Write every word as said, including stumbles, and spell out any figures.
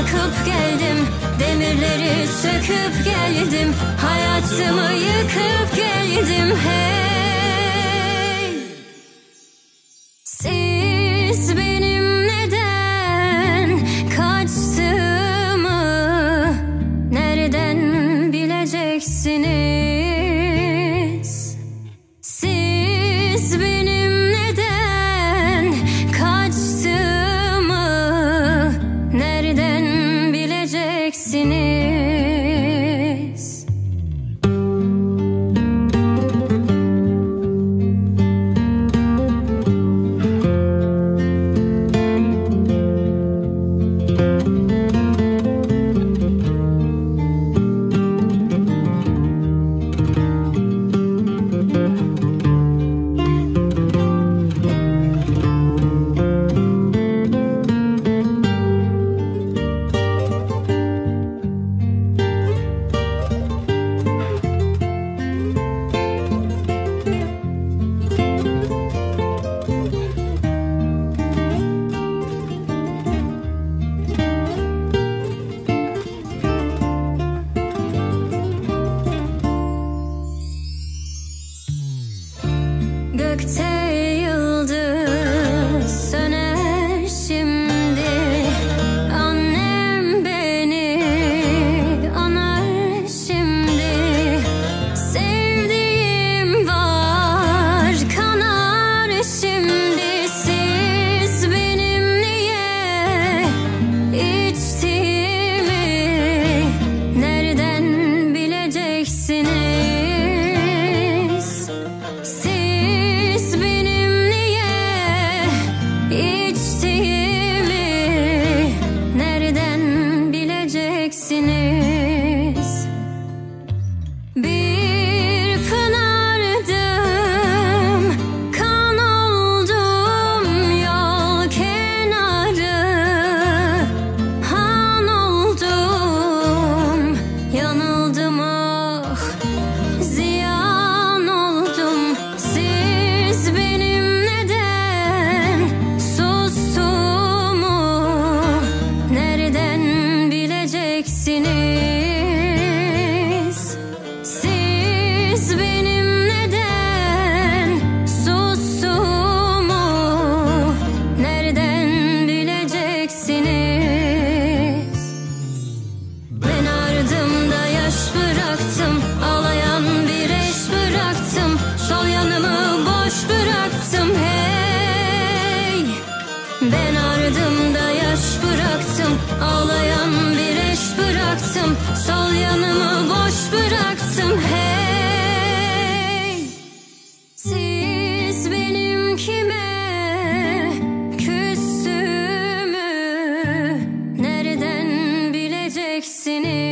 yıkıp geldim, demirleri söküp geldim, hayatımı yıkıp geldim. Hey, siz benim neden kaçtığımı nereden bileceksiniz? Siz benim neden kaçtığımı nereden bileceksiniz? Gökte yıldız söner şimdi, annem beni anar şimdi. Sevdiğim var kanar şimdi. Siz benim niye içtiğimi nereden bileceksiniz? Bir pınardım, kan oldum yol kenarı, han oldum, yanıldım ah, ziyan oldum. Siz benim neden sustuğumu nereden bileceksiniz? Siz benim neden sustuğumu nereden bileceksiniz? Ben ardımda yaş bıraktım, ağlayan bir eş bıraktım, sol yanımı boş bıraktım. Hey, ben ardımda yaş bıraktım, ağlayan bir eş bıraktım, sol yanımı boş bıraktım. Hey, siz benim kime küstüğümü nereden bileceksiniz?